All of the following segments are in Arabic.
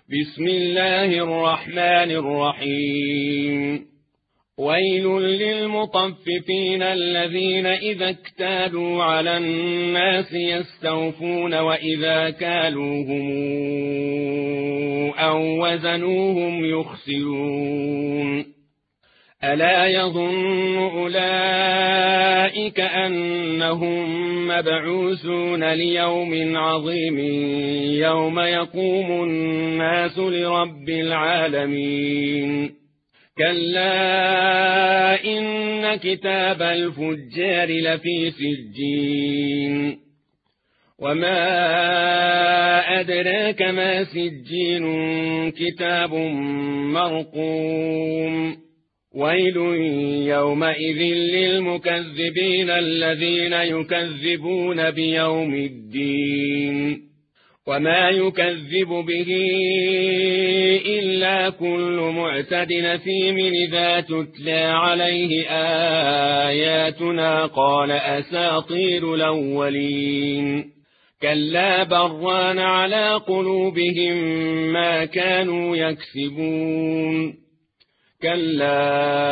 بسم الله الرحمن الرحيم. ويل للمطففين الذين إذا اكتالوا على الناس يستوفون وإذا كالوهم أو وزنوهم يخسرون. ألا يظن أولئك أنهم مبعوثون ليوم عظيم يوم يقوم الناس لرب العالمين. كلا إن كتاب الفجار لفي سجين. وما أدراك ما سجين كتاب مرقوم. ويل يومئذ للمكذبين الذين يكذبون بيوم الدين. وما يكذب به إلا كل معتد أثيم إذا تتلى عليه آياتنا قال أساطير الأولين. كلا بران على قلوبهم ما كانوا يكسبون. كلا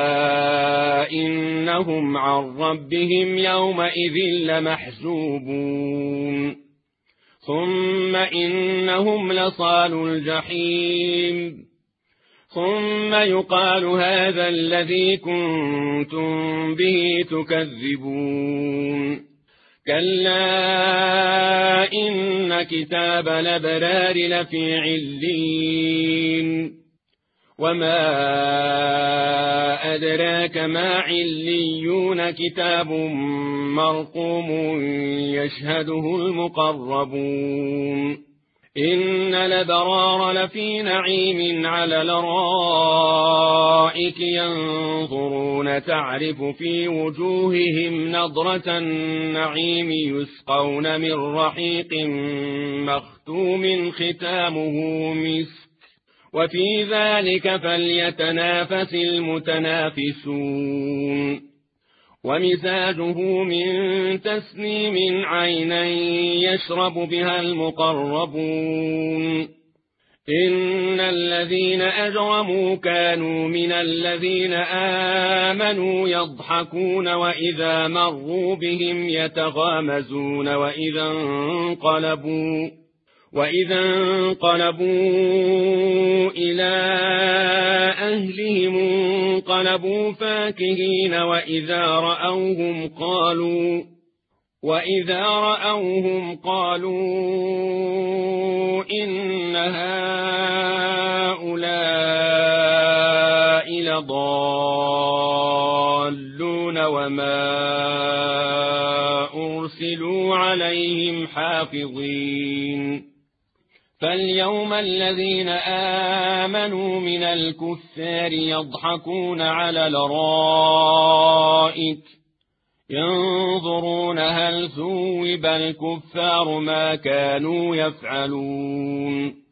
إنهم عن ربهم يومئذ لمحجوبون. ثم إنهم لصالو الجحيم. ثم يقال هذا الذي كنتم به تكذبون. كلا إن كتاب الأبرار لفي علين. وما أدراك ما عليون كتاب مرقوم يشهده المقربون. إن الأبرار لفي نعيم على الأرائك ينظرون تعرف في وجوههم نضرة النعيم يسقون من رحيق مختوم ختامه مسك وفي ذلك فليتنافس المتنافسون. ومزاجه من تسنيم عينا يشرب بها المقربون. إن الذين أجرموا كانوا من الذين آمنوا يضحكون وإذا مروا بهم يتغامزون وإذا انقلبوا إلى أهلهم انقلبوا فاكهين وإذا رأوهم قالوا إن هؤلاء لضالون وما أرسلوا عليهم حافظين. فاليوم الذين آمنوا من الكفار يضحكون على الأرائك ينظرون هل ثوب الكفار ما كانوا يفعلون.